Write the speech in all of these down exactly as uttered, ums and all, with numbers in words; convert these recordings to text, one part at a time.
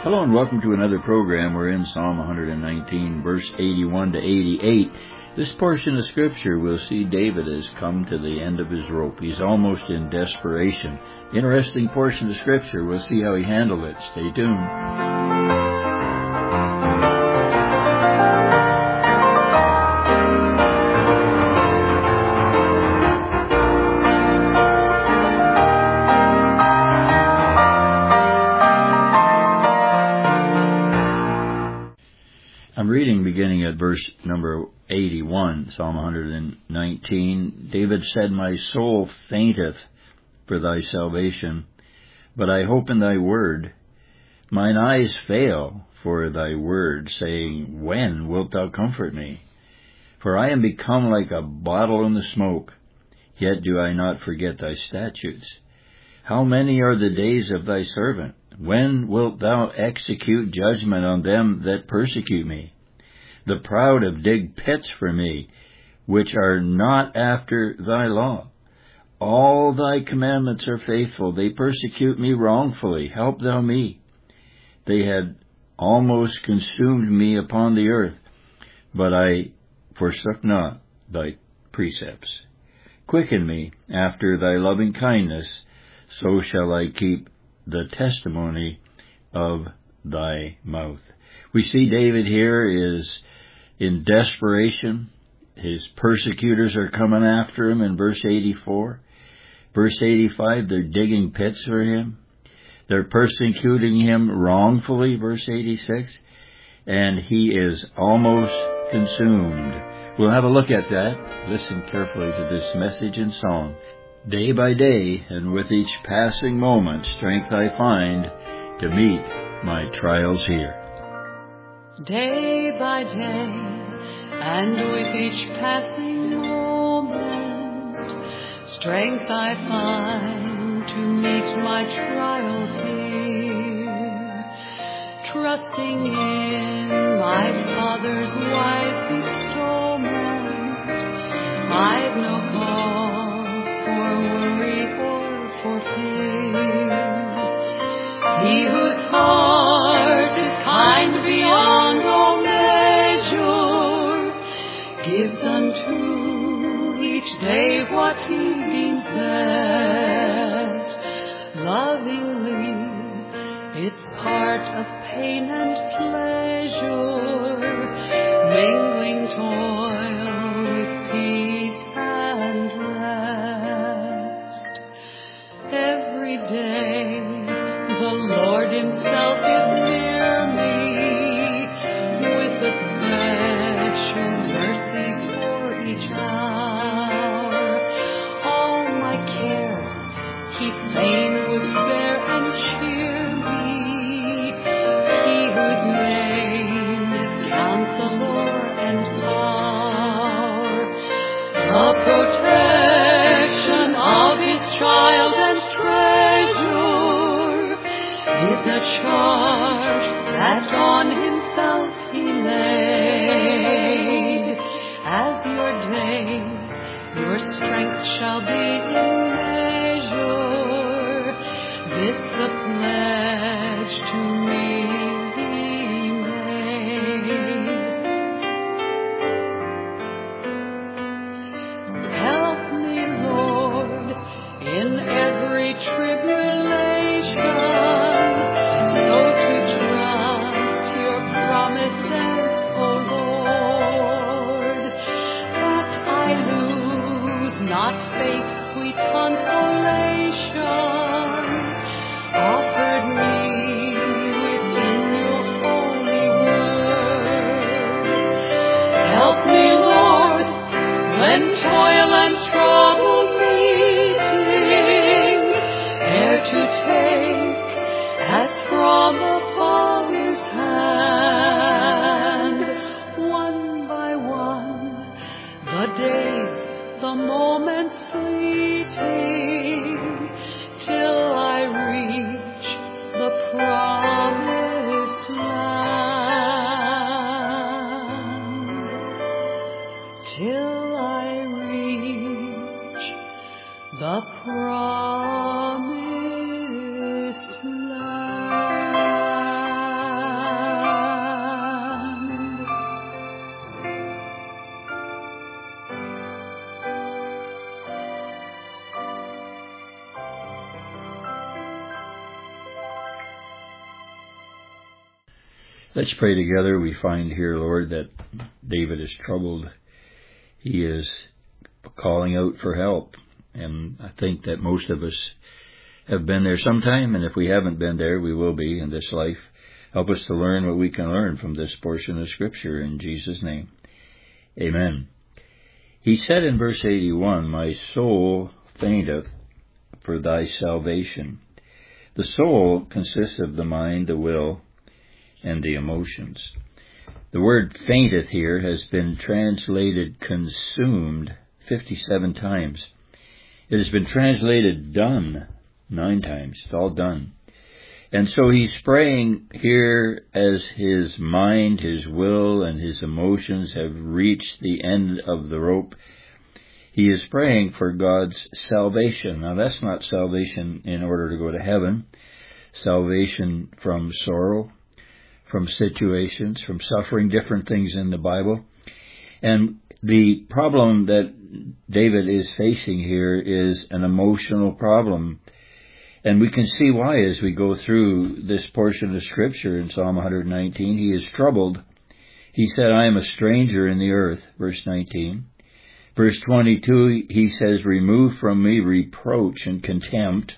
Hello and welcome to another program. We're in Psalm one nineteen, verse eighty-one to eighty-eight. This portion of Scripture will see David has come to the end of his rope. He's almost in desperation. Interesting portion of Scripture. We'll see how he handled it. Stay tuned. I'm reading beginning at verse number eighty-one, Psalm one nineteen. David said, "My soul fainteth for thy salvation, but I hope in thy word. Mine eyes fail for thy word, saying, When wilt thou comfort me? For I am become like a bottle in the smoke, yet do I not forget thy statutes. How many are the days of thy servant? When wilt thou execute judgment on them that persecute me? The proud have digged pits for me, which are not after thy law. All thy commandments are faithful. They persecute me wrongfully. Help thou me. They had almost consumed me upon the earth, but I forsook not thy precepts. Quicken me after thy loving kindness, so shall I keep the testimony of thy mouth." We see David here is in desperation. His persecutors are coming after him in verse eighty-four. Verse eighty-five, they're digging pits for him. They're persecuting him wrongfully, verse eighty-six, and he is almost consumed. We'll have a look at that. Listen carefully to this message and song. Day by day, and with each passing moment, strength I find to meet my trials here. Day by day, and with each passing moment, strength I find to meet my trials here. Trusting in my Father's wise bestowment, I've no cause for worry or for fear. He whose heart is kind beyond all measure gives unto each day what he deems best. Lovingly, it's part of pain and pleasure, mingling toil with peace and rest. Every day the Lord himself is near me, with a special mercy for each hour. All my cares he fain would bear and cheer me, he whose name is Counselor and Power. The protection of his child and treasure is a charge that on himself he laid. As your days, your strength shall be in measure. This the pledge to me he made. Help me, Lord, in every tribulation, so to trust your promises, O Lord, that I lose not faith's sweet consolation, offered me within your holy word. Help me, Lord, when toil and trouble meeting, ere to take as from a Father's hand, one by one, the days, the moments fleeting, till I reach the promised land, till I reach the promised land. Let's pray together. We find here, Lord, that David is troubled. He is calling out for help. And I think that most of us have been there sometime, and if we haven't been there, we will be in this life. Help us to learn what we can learn from this portion of Scripture in Jesus' name. Amen. He said in verse eighty-one, "My soul fainteth for thy salvation." The soul consists of the mind, the will, and the emotions. The word fainteth here has been translated consumed fifty-seven times. It has been translated done nine times. It's all done. And so he's praying here as his mind, his will, and his emotions have reached the end of the rope. He is praying for God's salvation. Now, that's not salvation in order to go to heaven. Salvation from sorrow, from situations, from suffering, different things in the Bible. And the problem that David is facing here is an emotional problem. And we can see why as we go through this portion of Scripture in Psalm one nineteen. He is troubled. He said, "I am a stranger in the earth," verse nineteen. Verse twenty-two, he says, "Remove from me reproach and contempt."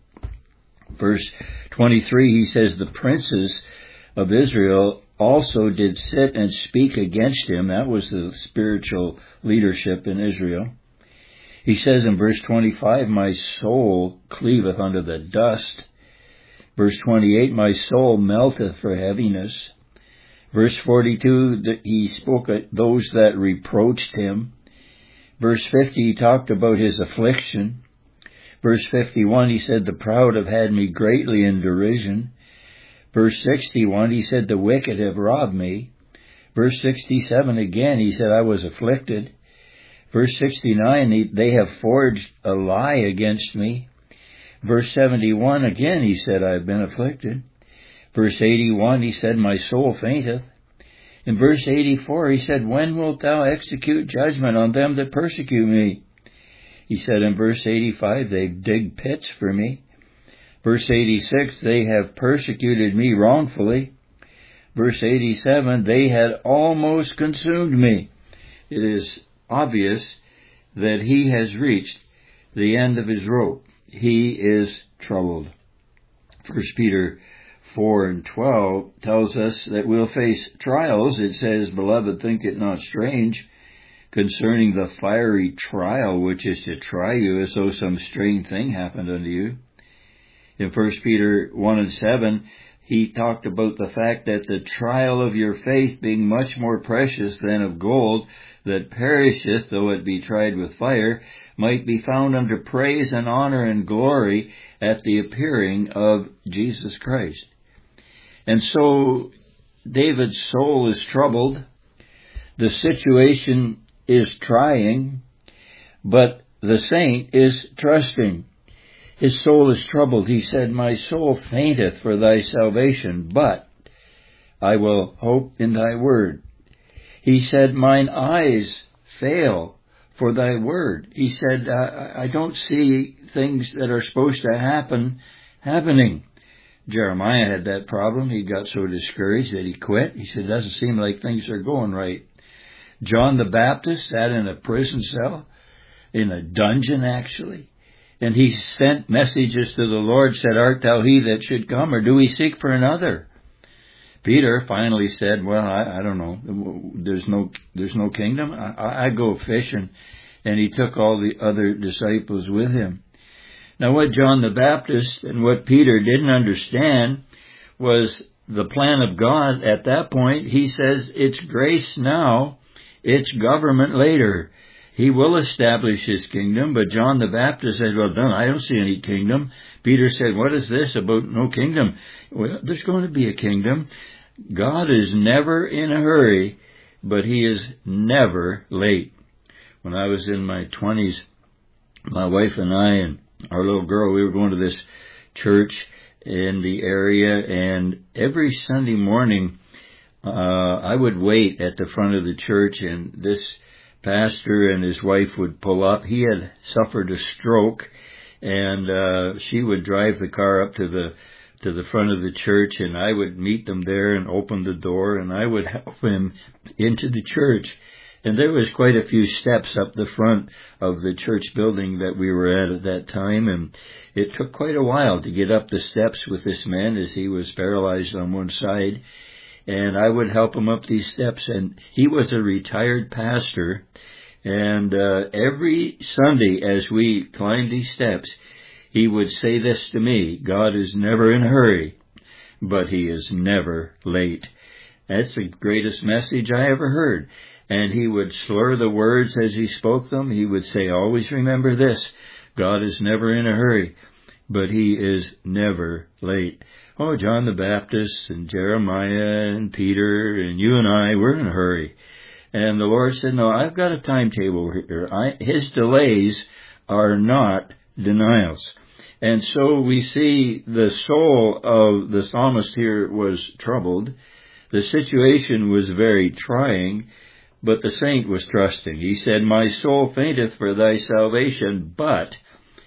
Verse twenty-three, he says, "The princes of Israel also did sit and speak against him." That was the spiritual leadership in Israel. He says in verse twenty-five, "My soul cleaveth unto the dust." Verse twenty-eight, "My soul melteth for heaviness." Verse forty-two, he spoke at those that reproached him. Verse fifty, he talked about his affliction. Verse fifty-one, he said, "The proud have had me greatly in derision." Verse sixty-one, he said, "The wicked have robbed me." Verse sixty-seven, again, he said, "I was afflicted." Verse sixty-nine, they have forged a lie against me. Verse seventy-one, again, he said, "I have been afflicted." Verse eighty-one, he said, "My soul fainteth." In verse eighty-four, he said, "When wilt thou execute judgment on them that persecute me?" He said in verse eighty-five, "They dig pits for me." Verse eighty-six, "They have persecuted me wrongfully." Verse eighty-seven, "They had almost consumed me." It is obvious that he has reached the end of his rope. He is troubled. First Peter four and twelve tells us that we'll face trials. It says, "Beloved, think it not strange concerning the fiery trial which is to try you, as though some strange thing happened unto you." In First Peter one and seven, he talked about the fact that the trial of your faith being much more precious than of gold that perisheth, though it be tried with fire, might be found unto praise and honor and glory at the appearing of Jesus Christ. And so David's soul is troubled. The situation is trying, but the saint is trusting. His soul is troubled. He said, "My soul fainteth for thy salvation, but I will hope in thy word." He said, "Mine eyes fail for thy word." He said, I, I don't see things that are supposed to happen happening. Jeremiah had that problem. He got so discouraged that he quit. He said, "It doesn't seem like things are going right." John the Baptist sat in a prison cell, in a dungeon actually, and he sent messages to the Lord, said, "Art thou he that should come, or do we seek for another?" Peter finally said, "Well, I, I don't know. There's no, there's no kingdom. I, I go fishing." And he took all the other disciples with him. Now, what John the Baptist and what Peter didn't understand was the plan of God at that point. He says, it's grace now, it's government later. He will establish his kingdom, but John the Baptist said, "Well, no, I don't see any kingdom." Peter said, "What is this about no kingdom?" Well, there's going to be a kingdom. God is never in a hurry, but he is never late. When I was in my twenties, my wife and I and our little girl, we were going to this church in the area, and every Sunday morning, uh, I would wait at the front of the church, and this pastor and his wife would pull up. He had suffered a stroke, and uh, she would drive the car up to the to the front of the church, and I would meet them there and open the door, and I would help him into the church. And there was quite a few steps up the front of the church building that we were at at that time, and it took quite a while to get up the steps with this man as he was paralyzed on one side. And I would help him up these steps, and he was a retired pastor. And uh, every Sunday as we climbed these steps, he would say this to me: God is never in a hurry, but he is never late. That's the greatest message I ever heard. And he would slur the words as he spoke them. He would say, always remember this: God is never in a hurry, but he is never late. Oh, John the Baptist and Jeremiah and Peter and you and I, we're in a hurry. And the Lord said, no, I've got a timetable here. I, his delays are not denials. And so we see the soul of the psalmist here was troubled. The situation was very trying, but the saint was trusting. He said, my soul fainteth for thy salvation, but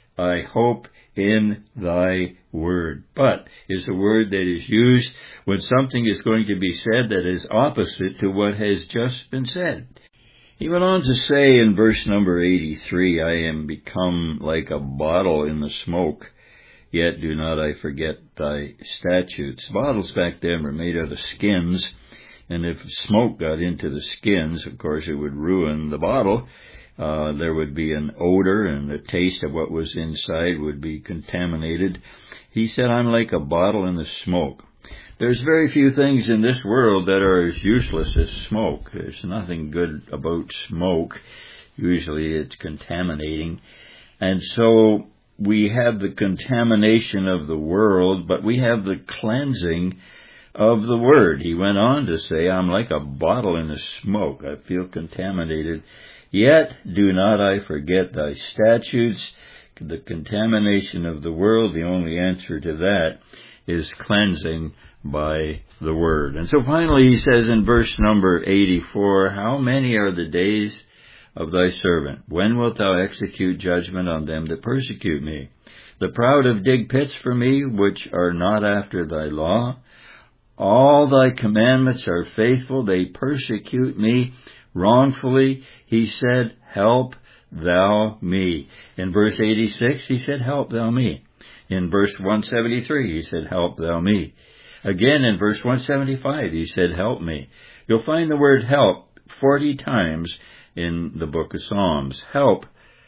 I hope in thy word. But is a word that is used when something is going to be said that is opposite to what has just been said. He went on to say in verse number eighty-three, I am become like a bottle in the smoke, yet do not I forget thy statutes. Bottles back then were made out of skins, and if smoke got into the skins, of course, it would ruin the bottle. Uh, there would be an odor, and the taste of what was inside would be contaminated. He said, I'm like a bottle in the smoke. There's very few things in this world that are as useless as smoke. There's nothing good about smoke. Usually it's contaminating. And so we have the contamination of the world, but we have the cleansing of the word. He went on to say, I'm like a bottle in the smoke. I feel contaminated. Yet do not I forget thy statutes. The contamination of the world, the only answer to that is cleansing by the word. And so finally he says in verse number eighty-four, how many are the days of thy servant? When wilt thou execute judgment on them that persecute me? The proud have digged pits for me, which are not after thy law. All thy commandments are faithful. They persecute me wrongfully. He said, help thou me. In verse eighty-six, he said, help thou me. In verse one seventy-three, he said, help thou me. Again, in verse one seventy-five, he said, help me. You'll find the word help forty times in the book of Psalms. Help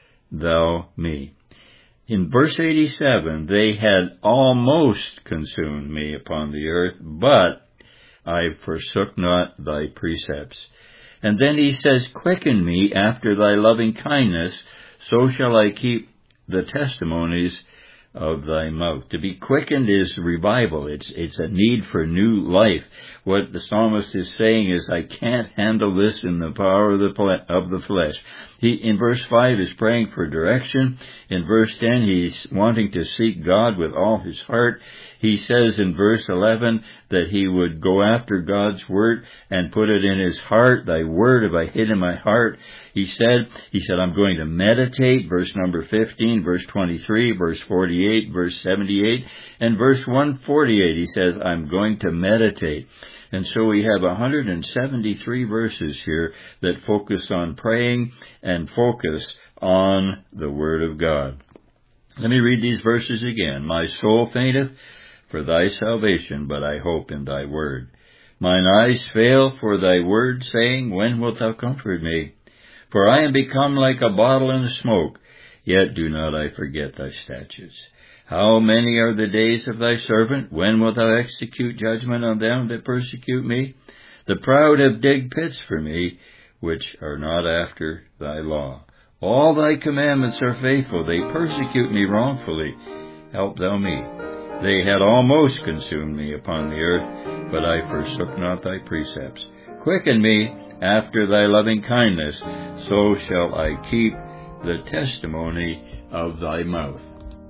thou me. In verse eighty-seven, they had almost consumed me upon the earth, but I forsook not thy precepts. And then he says, quicken me after thy loving kindness, so shall I keep the testimonies of thy mouth. To be quickened is revival. It's it's a need for new life. What the psalmist is saying is, I can't handle this in the power of the of the flesh. He in verse five is praying for direction. In verse ten, he's wanting to seek God with all his heart. He says in verse eleven that he would go after God's word and put it in his heart. Thy word have I hid in my heart. He said, he said, I'm going to meditate. Verse number fifteen, verse twenty-three, verse forty-eight, verse seventy-eight, and verse one forty-eight. He says, I'm going to meditate. And so we have one hundred seventy-three verses here that focus on praying and focus on the Word of God. Let me read these verses again. My soul fainteth for thy salvation, but I hope in thy word. Mine eyes fail for thy word, saying, when wilt thou comfort me? For I am become like a bottle in the smoke, yet do not I forget thy statutes. How many are the days of thy servant? When wilt thou execute judgment on them that persecute me? The proud have digged pits for me, which are not after thy law. All thy commandments are faithful. They persecute me wrongfully. Help thou me. They had almost consumed me upon the earth, but I forsook not thy precepts. Quicken me after thy loving kindness, so shall I keep the testimony of thy mouth.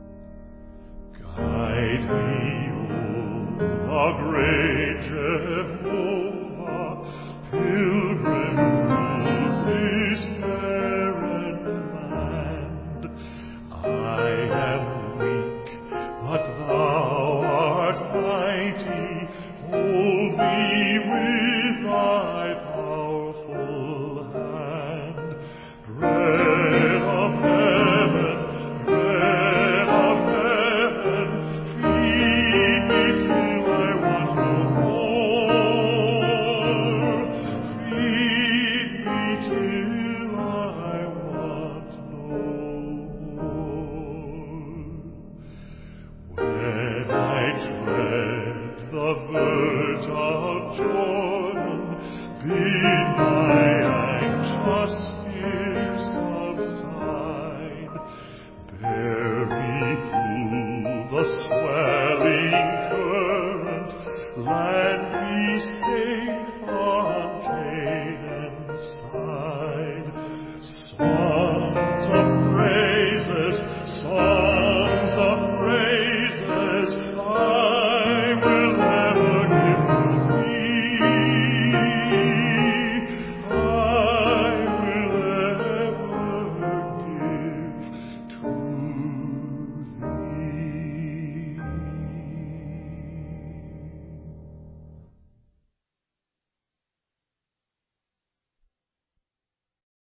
Guide me, O great Jehovah, pilgrim of this barren land. I am weak, but thou art the birds of Jordan, be my